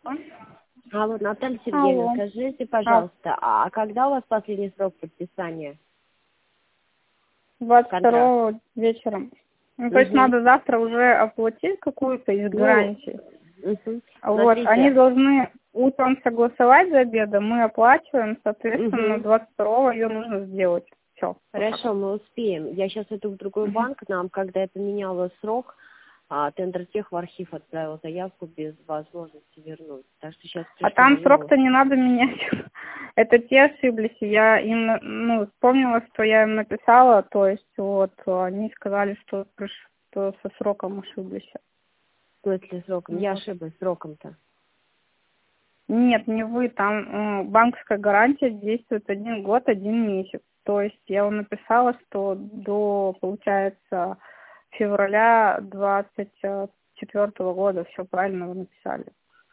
Алло, Наталья Сергеевна, Алло. скажите, пожалуйста, а когда у вас последний срок подписания контракта? 22 вечером. Ну, то есть надо завтра уже оплатить какую-то из гарантий. Вот, Смотрите. они должны утром согласовать за обедом, мы оплачиваем, соответственно, 22-го ее нужно сделать. Все. Хорошо, мы успеем. Я сейчас иду в другой банк, нам, когда я поменяла срок, Тендертех в архив отправил заявку без возможности вернуть. Так что сейчас А там срок-то не надо менять. Это те ошиблись. Я им, вспомнила, что я им написала, то есть вот они сказали, что со сроком ошиблись. В смысле сроком? Я ошиблась сроком-то. Нет, не вы, там банковская гарантия действует 1 год, 1 месяц. То есть я вам написала, что до, получается, февраля 24-го года все правильно вы написали.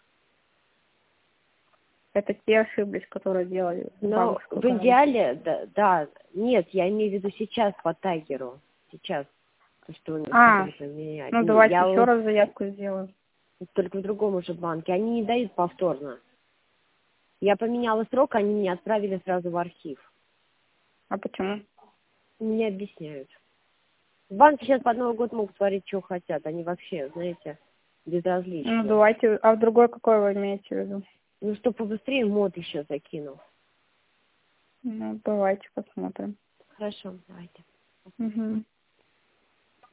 Это те ошиблись, которые делали Но банковскую в идеале, да, нет, я имею в виду сейчас по Тайгеру. Сейчас. То, что вы хотели поменять. Давайте Я еще раз заявку сделаем. только в другом уже банке. Они не дают повторно. Я поменяла срок, они меня отправили сразу в архив. А почему? Мне объясняют. В банке сейчас под Новый год могут творить, что хотят. Они вообще, знаете, безразличны. Давайте, а в другой какой вы имеете в виду? Чтобы побыстрее мод еще закинул. Давайте посмотрим. Хорошо, давайте. Угу.